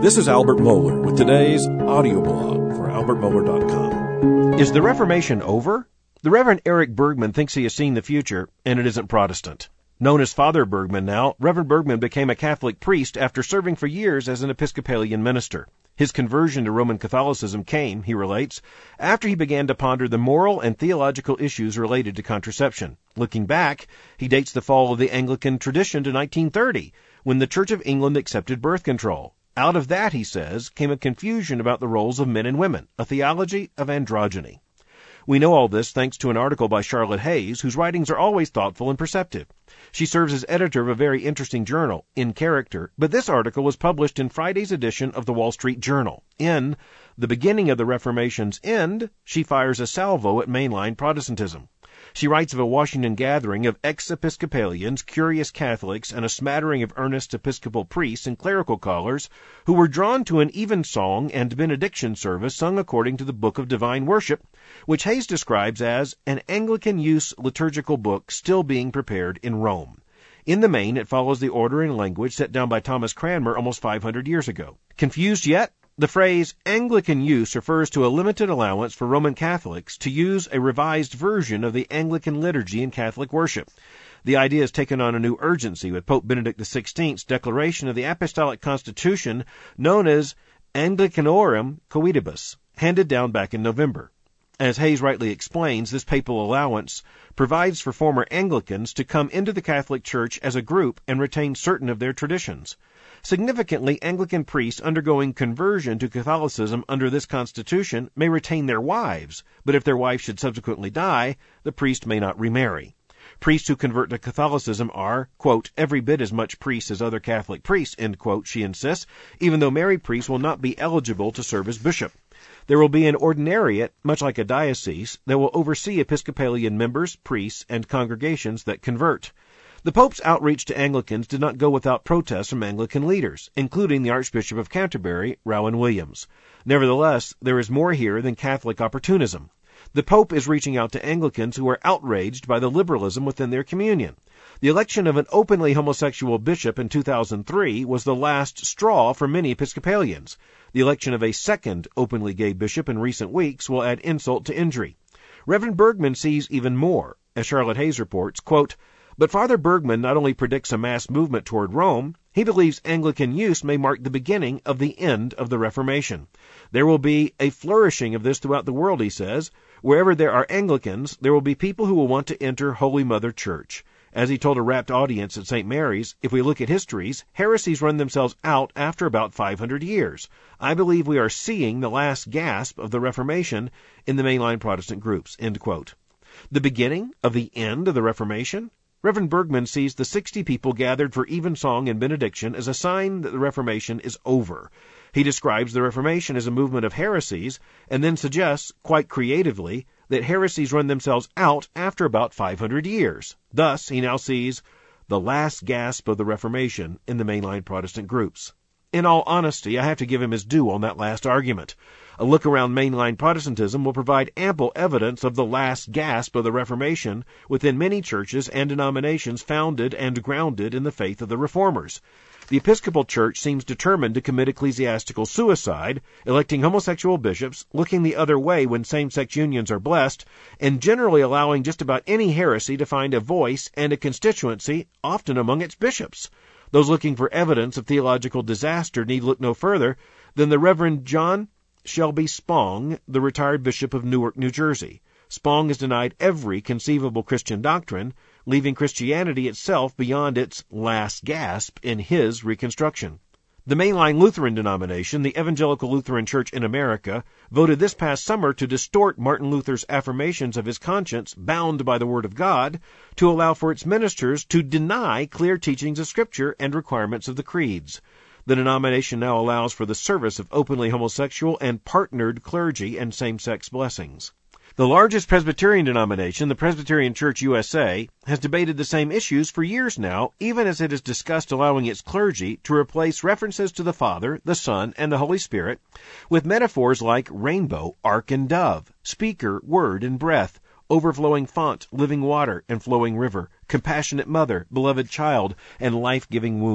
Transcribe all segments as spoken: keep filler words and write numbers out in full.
This is Albert Mohler with today's audio blog for albert mohler dot com. Is the Reformation over? The Reverend Eric Bergman thinks he has seen the future, and it isn't Protestant. Known as Father Bergman now, Reverend Bergman became a Catholic priest after serving for years as an Episcopalian minister. His conversion to Roman Catholicism came, he relates, after he began to ponder the moral and theological issues related to contraception. Looking back, he dates the fall of the Anglican tradition to nineteen thirty, when the Church of England accepted birth control. Out of that, he says, came a confusion about the roles of men and women, a theology of androgyny. We know all this thanks to an article by Charlotte Hayes, whose writings are always thoughtful and perceptive. She serves as editor of a very interesting journal, In Character, but this article was published in Friday's edition of the Wall Street Journal. In The Beginning of the Reformation's End, she fires a salvo at mainline Protestantism. She writes of a Washington gathering of ex-Episcopalians, curious Catholics, and a smattering of earnest Episcopal priests and clerical callers who were drawn to an evensong and benediction service sung according to the Book of Divine Worship, which Hayes describes as an Anglican-use liturgical book still being prepared in Rome. In the main, it follows the order and language set down by Thomas Cranmer almost five hundred years ago. Confused yet? The phrase Anglican use refers to a limited allowance for Roman Catholics to use a revised version of the Anglican liturgy in Catholic worship. The idea has taken on a new urgency with Pope Benedict the sixteenth's declaration of the Apostolic Constitution known as Anglicanorum Coetibus, handed down back in November. As Hayes rightly explains, this papal allowance provides for former Anglicans to come into the Catholic Church as a group and retain certain of their traditions. Significantly, Anglican priests undergoing conversion to Catholicism under this constitution may retain their wives, but if their wife should subsequently die, the priest may not remarry. Priests who convert to Catholicism are, quote, every bit as much priests as other Catholic priests, end quote, she insists, even though married priests will not be eligible to serve as bishop. There will be an ordinariate, much like a diocese, that will oversee Episcopalian members, priests, and congregations that convert. The Pope's outreach to Anglicans did not go without protests from Anglican leaders, including the Archbishop of Canterbury, Rowan Williams. Nevertheless, there is more here than Catholic opportunism. The Pope is reaching out to Anglicans who are outraged by the liberalism within their communion. The election of an openly homosexual bishop in two thousand three was the last straw for many Episcopalians. The election of a second openly gay bishop in recent weeks will add insult to injury. Reverend Bergman sees even more. As Charlotte Hayes reports, quote, but Father Bergman not only predicts a mass movement toward Rome, he believes Anglican use may mark the beginning of the end of the Reformation. There will be a flourishing of this throughout the world, he says. Wherever there are Anglicans, there will be people who will want to enter Holy Mother Church. As he told a rapt audience at Saint Mary's, if we look at histories, heresies run themselves out after about five hundred years. I believe we are seeing the last gasp of the Reformation in the mainline Protestant groups, end quote. The beginning of the end of the Reformation? Reverend Bergman sees the sixty people gathered for evensong and benediction as a sign that the Reformation is over. He describes the Reformation as a movement of heresies, and then suggests, quite creatively, that heresies run themselves out after about five hundred years. Thus, he now sees the last gasp of the Reformation in the mainline Protestant groups. In all honesty, I have to give him his due on that last argument. A look around mainline Protestantism will provide ample evidence of the last gasp of the Reformation within many churches and denominations founded and grounded in the faith of the Reformers. The Episcopal Church seems determined to commit ecclesiastical suicide, electing homosexual bishops, looking the other way when same-sex unions are blessed, and generally allowing just about any heresy to find a voice and a constituency, often among its bishops. Those looking for evidence of theological disaster need look no further than the Reverend John Shelby Spong, the retired bishop of Newark, New Jersey. Spong has denied every conceivable Christian doctrine, leaving Christianity itself beyond its last gasp in his reconstruction. The mainline Lutheran denomination, the Evangelical Lutheran Church in America, voted this past summer to distort Martin Luther's affirmations of his conscience, bound by the Word of God, to allow for its ministers to deny clear teachings of Scripture and requirements of the creeds. The denomination now allows for the service of openly homosexual and partnered clergy and same-sex blessings. The largest Presbyterian denomination, the Presbyterian Church U S A, has debated the same issues for years now, even as it has discussed allowing its clergy to replace references to the Father, the Son, and the Holy Spirit with metaphors like rainbow, ark, and dove, speaker, word, and breath, overflowing font, living water, and flowing river, compassionate mother, beloved child, and life-giving womb.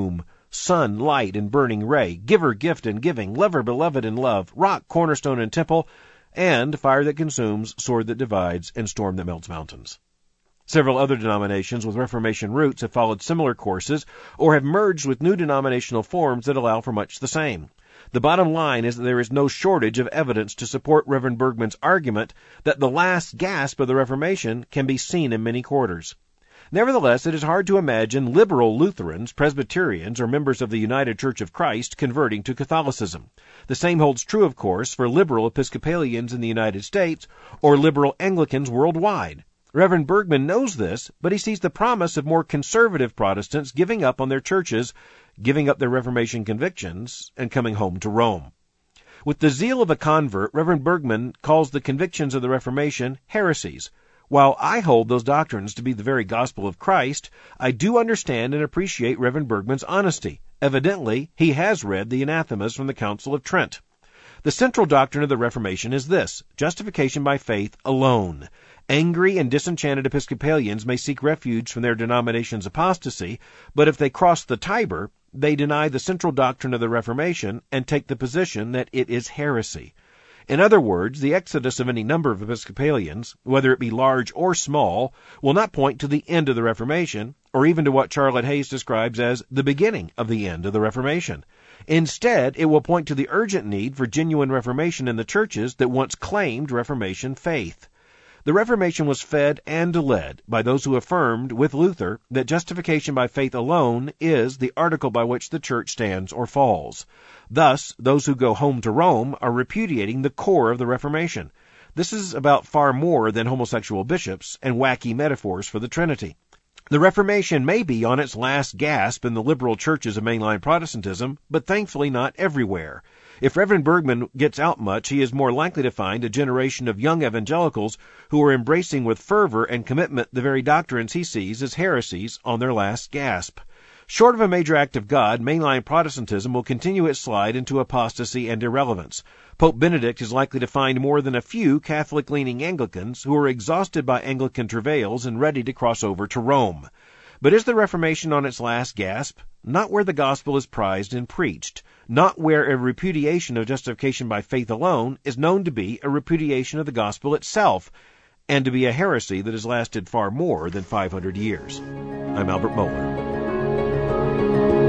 sun, light, and burning ray, giver, gift, and giving, lover, beloved, and love, rock, cornerstone, and temple, and fire that consumes, sword that divides, and storm that melts mountains. Several other denominations with Reformation roots have followed similar courses or have merged with new denominational forms that allow for much the same. The bottom line is that there is no shortage of evidence to support Reverend Bergman's argument that the last gasp of the Reformation can be seen in many quarters. Nevertheless, it is hard to imagine liberal Lutherans, Presbyterians, or members of the United Church of Christ converting to Catholicism. The same holds true, of course, for liberal Episcopalians in the United States or liberal Anglicans worldwide. Reverend Bergman knows this, but he sees the promise of more conservative Protestants giving up on their churches, giving up their Reformation convictions, and coming home to Rome. With the zeal of a convert, Reverend Bergman calls the convictions of the Reformation heresies. While I hold those doctrines to be the very gospel of Christ, I do understand and appreciate Reverend Bergman's honesty. Evidently, he has read the anathemas from the Council of Trent. The central doctrine of the Reformation is this: justification by faith alone. Angry and disenchanted Episcopalians may seek refuge from their denomination's apostasy, but if they cross the Tiber, they deny the central doctrine of the Reformation and take the position that it is heresy. In other words, the exodus of any number of Episcopalians, whether it be large or small, will not point to the end of the Reformation, or even to what Charlotte Hayes describes as the beginning of the end of the Reformation. Instead, it will point to the urgent need for genuine Reformation in the churches that once claimed Reformation faith. The Reformation was fed and led by those who affirmed, with Luther, that justification by faith alone is the article by which the church stands or falls. Thus, those who go home to Rome are repudiating the core of the Reformation. This is about far more than homosexual bishops and wacky metaphors for the Trinity. The Reformation may be on its last gasp in the liberal churches of mainline Protestantism, but thankfully not everywhere. If Reverend Bergman gets out much, he is more likely to find a generation of young evangelicals who are embracing with fervor and commitment the very doctrines he sees as heresies on their last gasp. Short of a major act of God, mainline Protestantism will continue its slide into apostasy and irrelevance. Pope Benedict is likely to find more than a few Catholic-leaning Anglicans who are exhausted by Anglican travails and ready to cross over to Rome. But is the Reformation on its last gasp? Not where the gospel is prized and preached, not where a repudiation of justification by faith alone is known to be a repudiation of the gospel itself, and to be a heresy that has lasted far more than five hundred years. I'm Albert Mohler.